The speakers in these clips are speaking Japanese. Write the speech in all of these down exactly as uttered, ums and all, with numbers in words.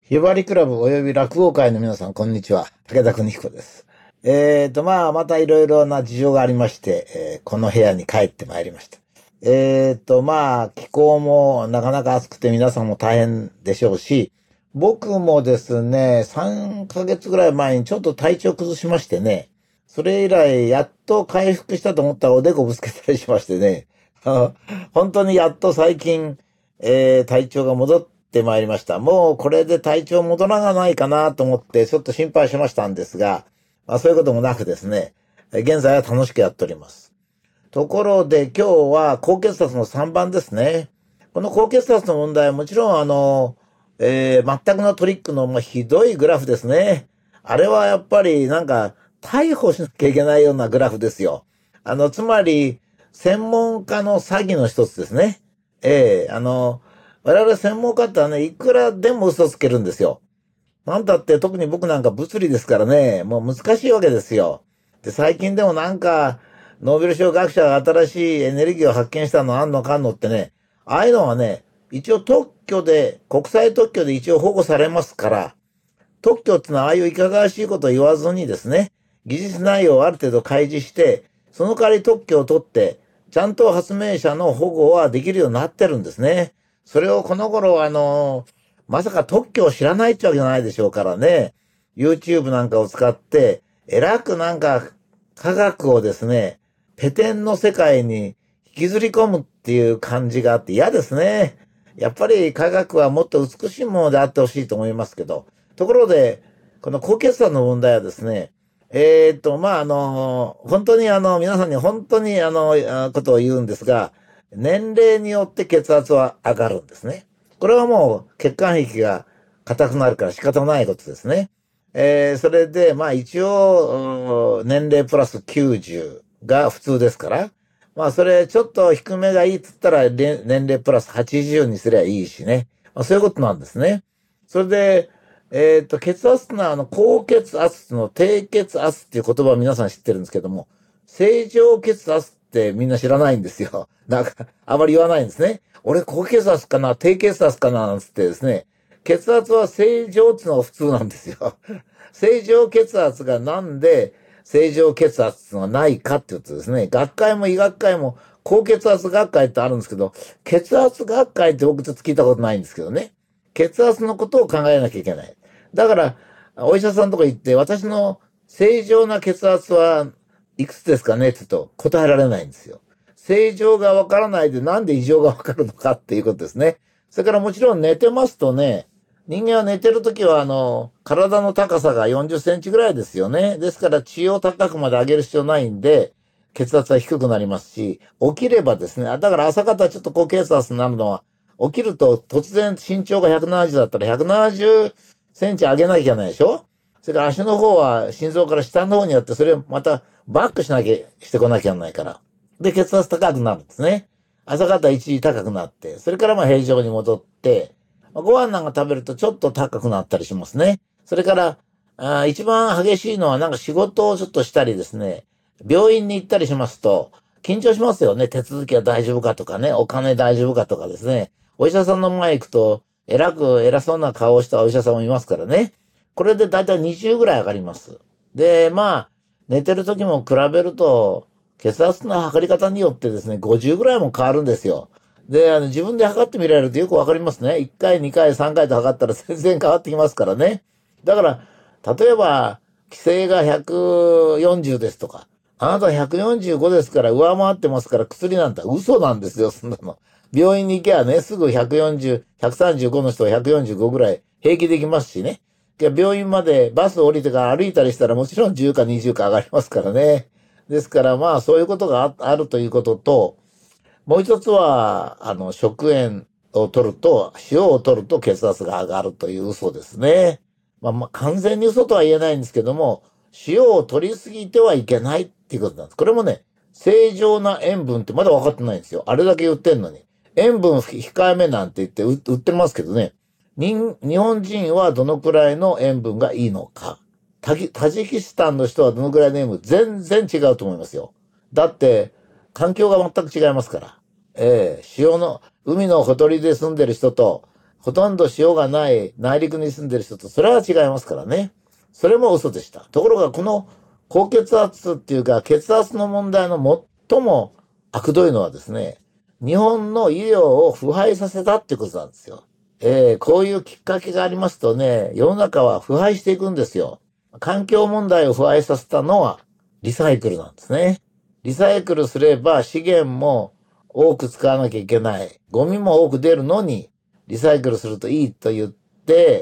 ひばりクラブおよび落語会の皆さん、こんにちは。武田邦彦です。えーと、まあ、またいろいろな事情がありまして、えーこの部屋に帰ってまいりました。えーと、まあ、気候もなかなか暑くて皆さんも大変でしょうし、僕もですね、さんかげつぐらい前にちょっと体調崩しましてね、それ以来、やっと回復したと思ったらおでこぶつけたりしましてね、本当にやっと最近、えー体調が戻ってまいりました。もうこれで体調戻らないかなと思ってちょっと心配しましたんですが、まあそういうこともなくですね、現在は楽しくやっております。ところで今日は高血圧のさんばんですね。この高血圧の問題はもちろんあの、えー全くのトリックの、まあ、ひどいグラフですね。あれはやっぱりなんか逮捕しなきゃいけないようなグラフですよ。あの、つまり専門家の詐欺の一つですね。ええあの、我々専門家ってはね、いくらでも嘘つけるんですよ。なんだって特に僕なんか物理ですからね、もう難しいわけですよ。で、最近でもなんか、ノーベル賞学者が新しいエネルギーを発見したのあんのかんのってね、ああいうのはね、一応特許で、国際特許で一応保護されますから、特許ってのはああいういかがわしいことを言わずにですね、技術内容をある程度開示して、その代わり特許を取って、ちゃんと発明者の保護はできるようになってるんですね。それをこの頃、あの、まさか特許を知らないってわけじゃないでしょうからね、YouTube なんかを使って、えらくなんか科学をですね、ペテンの世界に引きずり込むっていう感じがあって嫌ですね。やっぱり科学はもっと美しいものであってほしいと思いますけど、ところで、この高血圧の問題はですね、えーっと、まあ、あの、本当にあの、皆さんに本当にあの、あことを言うんですが、年齢によって血圧は上がるんですね。これはもう血管壁が硬くなるから仕方ないことですね。えー、それで、まあ一応、うん年齢プラスきゅうじゅうが普通ですから、まあそれちょっと低めがいいっつったられ年齢プラスはちじゅうにすりゃいいしね。まあそういうことなんですね。それで、えっと、血圧ってのは、あの、高血圧の低血圧っていう言葉は皆さん知ってるんですけども、正常血圧ってみんな知らないんですよ。なんか、あまり言わないんですね。俺、高血圧かな低血圧かななんつってですね、血圧は正常っていうのが普通なんですよ。正常血圧がなんで正常血圧っていうのがないかってことですね。学会も医学会も高血圧学会ってあるんですけど、血圧学会って僕ちょっと聞いたことないんですけどね。血圧のことを考えなきゃいけない。だから、お医者さんとか行って、私の正常な血圧はいくつですかねって言うと答えられないんですよ。正常がわからないでなんで異常がわかるのかっていうことですね。それからもちろん寝てますとね、人間は寝てるときはあの、体の高さがよんじゅっセンチぐらいですよね。ですから血を高くまで上げる必要ないんで、血圧は低くなりますし、起きればですね、だから朝方ちょっと高血圧になるのは、起きると突然身長がひゃくななじゅうだったらひゃくななじゅっセンチ上げなきゃいけないでしょ。それから足の方は心臓から下の方にあって、それをまたバックしなきゃ、してこなきゃいけないから。で、血圧高くなるんですね。朝方一時高くなって、それからまあ平常に戻って、ご飯なんか食べるとちょっと高くなったりしますね。それから、あ一番激しいのはなんか仕事をちょっとしたりですね、病院に行ったりしますと、緊張しますよね。手続きは大丈夫かとかね、お金大丈夫かとかですね。お医者さんの前行くと、偉く偉そうな顔をしたお医者さんもいますからね。これでだいたいにじゅうぐらい上がります。で、まあ、寝てる時も比べると、血圧の測り方によってですね、ごじゅうぐらいも変わるんですよ。で、あの、自分で測ってみられるとよくわかりますね。いっかい、にかい、さんかいと測ったら全然変わってきますからね。だから、例えば、規制がひゃくよんじゅうですとか、あなたひゃくよんじゅうごですから上回ってますから薬なんて嘘なんですよ、そんなの。病院に行けばね、すぐひゃくよんじゅう、ひゃくさんじゅうごの人はひゃくよんじゅうごぐらい平気できますしね。病院までバス降りてから歩いたりしたらもちろんじゅうかにじゅうか上がりますからね。ですからまあそういうことがあるということと、もう一つは、あの、食塩を取ると、塩を取ると血圧が上がるという嘘ですね。まあ、まあ、完全に嘘とは言えないんですけども、塩を取りすぎてはいけないっていうことなんです。これもね、正常な塩分ってまだ分かってないんですよ。あれだけ言ってんのに。塩分控えめなんて言って売ってますけどね。人日本人はどのくらいの塩分がいいのか。タキタジキスタンの人はどのくらいの塩分、全然違うと思いますよ。だって、環境が全く違いますから。ええ塩の、海のほとりで住んでる人と、 ほとんど塩がない内陸に住んでる人とそれは違いますからね。それも嘘でした。ところがこの高血圧っていうか血圧の問題の最も悪どいのはですね、日本の医療を腐敗させたってことなんですよ。えー、こういうきっかけがありますとね、世の中は腐敗していくんですよ。環境問題を腐敗させたのはリサイクルなんですね。リサイクルすれば資源も多く使わなきゃいけない。ゴミも多く出るのにリサイクルするといいと言って、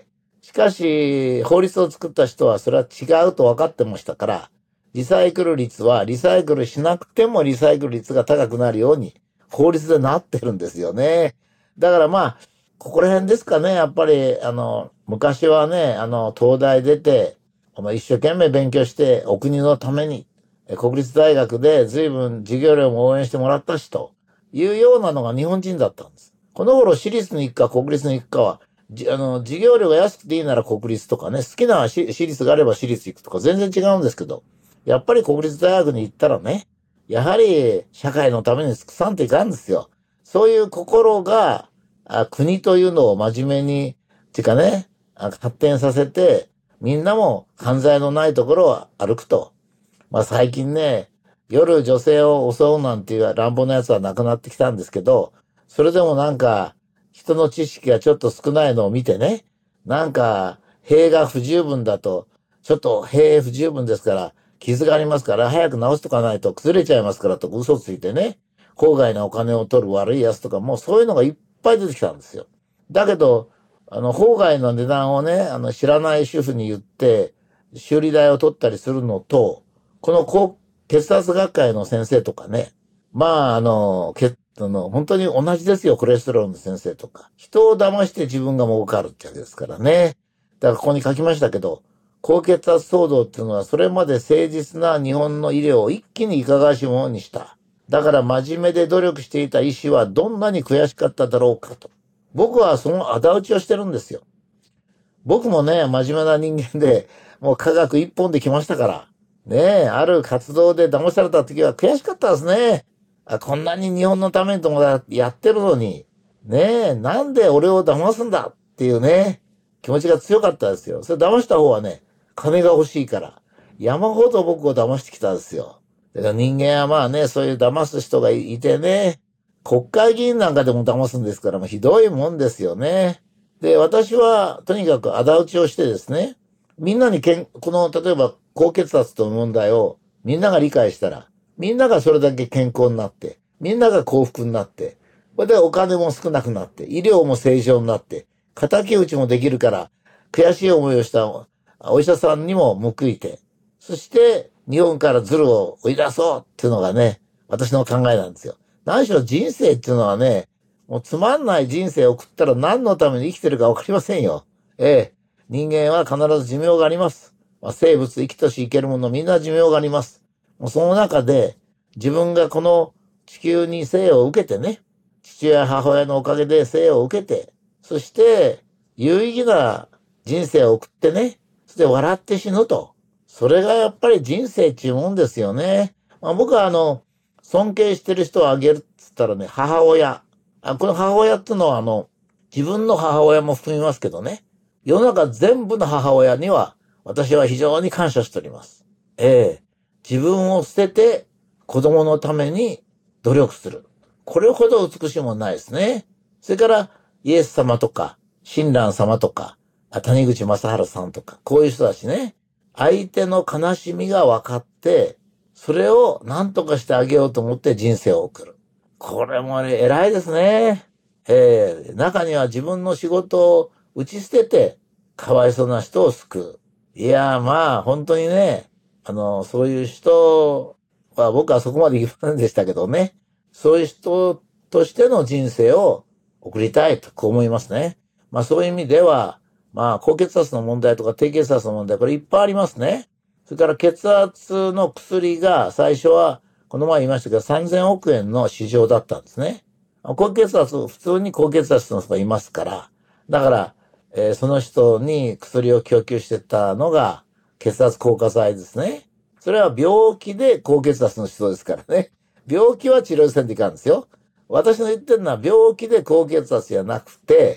しかし法律を作った人はそれは違うと分かってましたから、リサイクル率はリサイクルしなくてもリサイクル率が高くなるように法律でなってるんですよね。だからまあ、ここら辺ですかね。やっぱり、あの、昔はね、あの、東大出て、一生懸命勉強して、お国のために、国立大学で随分授業料も応援してもらったしというようなのが日本人だったんです。この頃私立に行くか国立に行くかは、じあの、授業料が安くていいなら国立とかね、好きな私立があれば私立行くとか全然違うんですけど、やっぱり国立大学に行ったらね、やはり社会のために尽くさんといかんですよ。そういう心が、あ国というのを真面目に、っていうかね、発展させて、みんなも犯罪のないところを歩くと。まあ最近ね、夜女性を襲うなんていう乱暴なやつはなくなってきたんですけど、それでもなんか、人の知識がちょっと少ないのを見てね、なんか、塀が不十分だと、ちょっと塀不十分ですから、傷がありますから、早く直しとかないと崩れちゃいますからと嘘ついてね、郊外のお金を取る悪いやつとか、もうそういうのがいっぱい出てきたんですよ。だけど、あの、郊外の値段をね、あの、知らない主婦に言って、修理代を取ったりするのと、この高血圧学会の先生とかね、まあ、あの、血あの、本当に同じですよ、コレステロールの先生とか。人を騙して自分が儲かるってわけですからね。だからここに書きましたけど、高血圧騒動っていうのはそれまで誠実な日本の医療を一気にいかがわしいものにした。だから真面目で努力していた医師はどんなに悔しかっただろうかと。僕はその仇討ちをしてるんですよ。僕もね、真面目な人間で、もう科学一本で来ましたから。ねえ、ある活動で騙された時は悔しかったですね。あ、こんなに日本のためにともやってるのに、ねえ、なんで俺を騙すんだっていうね、気持ちが強かったですよ。それ騙した方はね、金が欲しいから、山ほど僕を騙してきたんですよ。だから人間はまあね、そういう騙す人がいてね、国会議員なんかでも騙すんですから、もうひどいもんですよね。で、私はとにかく仇討ちをしてですね、みんなにけん、この、例えば高血圧という問題をみんなが理解したら、みんながそれだけ健康になって、みんなが幸福になって、これでお金も少なくなって、医療も正常になって、仇討ちもできるから、悔しい思いをしたお医者さんにも報いて、そして日本からズルを追い出そうっていうのがね、私の考えなんですよ。何しろ人生っていうのはね、もうつまんない人生を送ったら何のために生きてるかわかりませんよ。ええ。人間は必ず寿命があります。まあ、生物、生きとし生けるものみんな寿命があります。もうその中で自分がこの地球に生を受けてね、父親母親のおかげで生を受けて、そして有意義な人生を送ってね、そして笑って死ぬと。それがやっぱり人生っていうもんですよね。まあ、僕はあの、尊敬してる人をあげるって言ったらね、母親。あこの母親っていうのはあの、自分の母親も含みますけどね、世の中全部の母親には私は非常に感謝しております。ええ。自分を捨てて子供のために努力する。これほど美しいものないですね。それからイエス様とか、親鸞様とか、谷口正治さんとか、こういう人たちね、相手の悲しみが分かって、それを何とかしてあげようと思って人生を送る。これもね、偉いですね。ええ、中には自分の仕事を打ち捨てて、かわいそうな人を救う。いや、まあ、本当にね、あの、そういう人は僕はそこまで言いませんでしたけどね。そういう人としての人生を送りたいとこう思いますね。まあそういう意味では、まあ高血圧の問題とか低血圧の問題、これいっぱいありますね。それから血圧の薬が最初は、この前言いましたけどさんぜんおくえんの市場だったんですね。高血圧、普通に高血圧の人がいますから、だから、えー、その人に薬を供給してたのが血圧硬化剤ですね。それは病気で高血圧の人ですからね。病気は治療せんといかんですよ。私の言ってるのは病気で高血圧じゃなくて、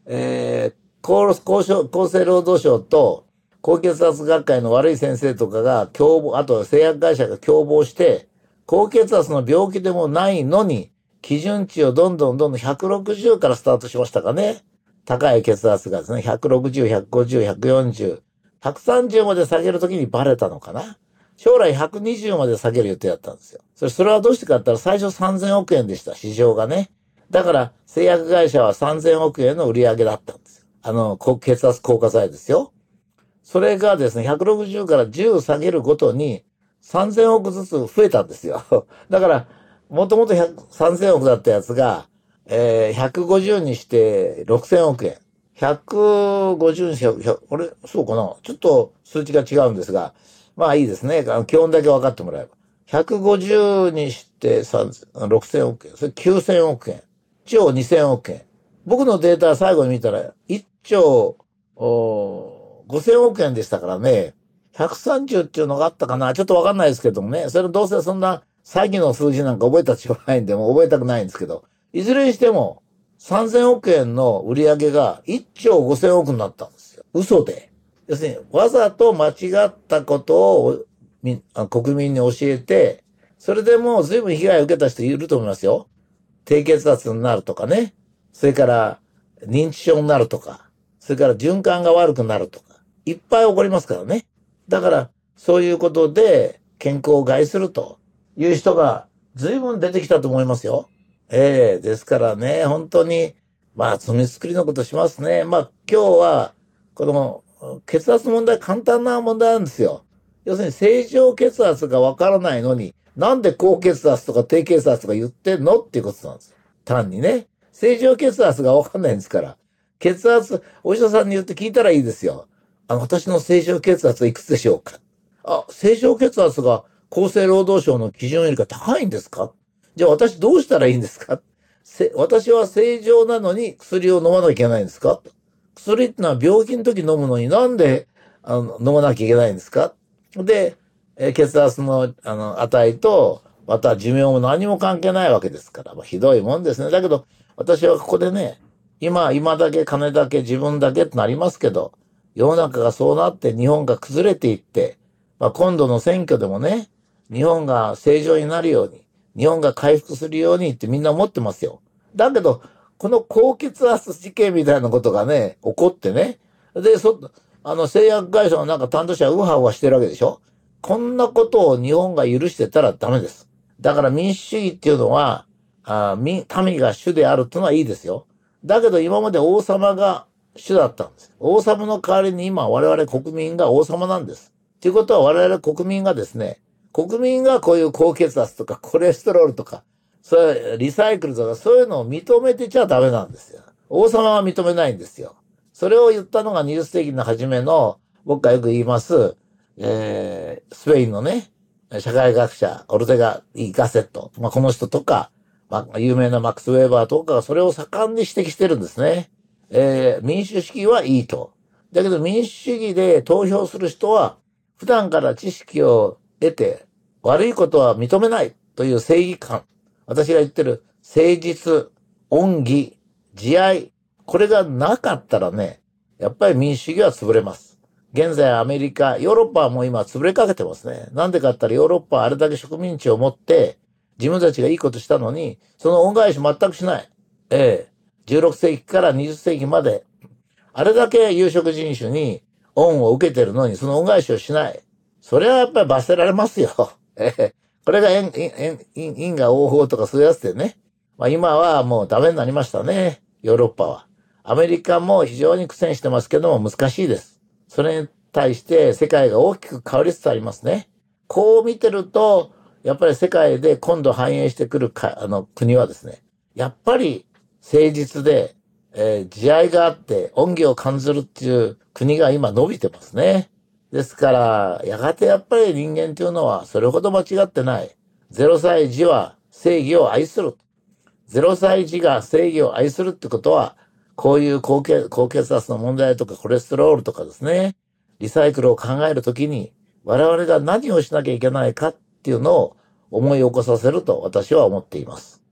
えー、厚厚生厚生労働省と高血圧学会の悪い先生とかが共謀、あと製薬会社が共謀して、高血圧の病気でもないのに、基準値をどんどんどんどんひゃくろくじゅうからスタートしましたかね。高い血圧がですね、ひゃくろくじゅう、ひゃくごじゅう、ひゃくよんじゅう、ひゃくさんじゅうまで下げるときにバレたのかな。将来ひゃくにじゅうまで下げる予定だったんですよ。それそれはどうしてかって言ったら最初さんぜんおくえんでした、市場がね。だから製薬会社はさんぜんおくえんの売り上げだったんですよ。あの、血圧硬化剤ですよ。それがですね、ひゃくろくじゅうからじゅう下げるごとにさんぜんおくずつ増えたんですよ。だから、もともとさんぜんおくだったやつが、えー、ひゃくごじゅうにしてろくせんおくえん。ひゃくごじゅうにして、あれそうかなちょっと数値が違うんですが、まあいいですね。基本だけ分かってもらえば。ひゃくごじゅうにしてろくせんおくえん。それきゅうせんおくえん。いっちょうにせんおくえん。僕のデータ最後に見たら、いっちょうごせんおくえんでしたからね。ひゃくさんじゅうっていうのがあったかなちょっとわかんないですけどもね。それどうせそんな詐欺の数字なんか覚えたってしょうがないんで、もう覚えたくないんですけど。いずれにしても、さんぜんおくえんの売り上げがいっちょうごせんおくになったんですよ。嘘で。要するに、わざと間違ったことを国民に教えて、それでもう随分被害を受けた人いると思いますよ。低血圧になるとかね。それから認知症になるとか。それから循環が悪くなるとか。いっぱい起こりますからね。だから、そういうことで健康を害するという人が随分出てきたと思いますよ。ええですからね、本当に、まあ、罪作りのことしますね。まあ、今日は、この、血圧問題、簡単な問題なんですよ。要するに、正常血圧がわからないのに、なんで高血圧とか低血圧とか言ってんのっていうことなんですよ。単にね。正常血圧がわかんないんですから。血圧、お医者さんに言って聞いたらいいですよ。あの、私の正常血圧はいくつでしょうか。あ、正常血圧が厚生労働省の基準よりか高いんですか。じゃあ私どうしたらいいんですか。私は正常なのに薬を飲まなきゃいけないんですか。薬ってのは病気の時飲むのになんであの飲まなきゃいけないんですか。で、え血圧のあの値とまた寿命も何も関係ないわけですから、まあ、ひどいもんですね。だけど私はここでね、今、今だけ金だけ自分だけってなりますけど、世の中がそうなって日本が崩れていって、まあ、今度の選挙でもね、日本が正常になるように、日本が回復するようにってみんな思ってますよ。だけど、この高血圧事件みたいなことがね、起こってね。で、そ、あの、製薬会社のなんか担当者はウハウハしてるわけでしょ。こんなことを日本が許してたらダメです。だから民主主義っていうのは、あ民、民が主であるっていうのはいいですよ。だけど今まで王様が主だったんです。王様の代わりに今我々国民が王様なんです。ということは我々国民がですね、国民がこういう高血圧とかコレステロールとか、そういうリサイクルとかそういうのを認めてちゃダメなんですよ。王様は認めないんですよ。それを言ったのがにじゅっせいきの初めの、僕がよく言います、えー、スペインのね、社会学者、オルテガ・イ・ガセット。まあ、この人とか、まあ、有名なマックス・ウェーバーとかがそれを盛んに指摘してるんですね。えー、民主主義はいいと。だけど民主主義で投票する人は、普段から知識を得て、悪いことは認めないという正義感。私が言ってる誠実、恩義、慈愛。これがなかったらね、やっぱり民主主義は潰れます。現在アメリカ、ヨーロッパはもう今潰れかけてますね。なんでかって言ったらヨーロッパはあれだけ植民地を持って、自分たちがいいことしたのに、その恩返し全くしない。ええ。じゅうろくせいきからにじゅっせいきまで、あれだけ有色人種に恩を受けてるのに、その恩返しをしない。それはやっぱり罰せられますよ。ええ。これが因因果応報とかそういうやつでね。まあ今はもうダメになりましたね。ヨーロッパは。アメリカも非常に苦戦してますけども難しいです。それに対して世界が大きく変わりつつありますね。こう見てると、やっぱり世界で今度繁栄してくるかあの国はですね、やっぱり誠実で、えー、慈愛があって恩義を感じるっていう国が今伸びてますね。ですから、やがてやっぱり人間というのはそれほど間違ってない。ゼロさい児は正義を愛する。ゼロさい児が正義を愛するってことは、こういう高血高血圧の問題とかコレステロールとかですね、リサイクルを考えるときに、我々が何をしなきゃいけないかっていうのを思い起こさせると私は思っています。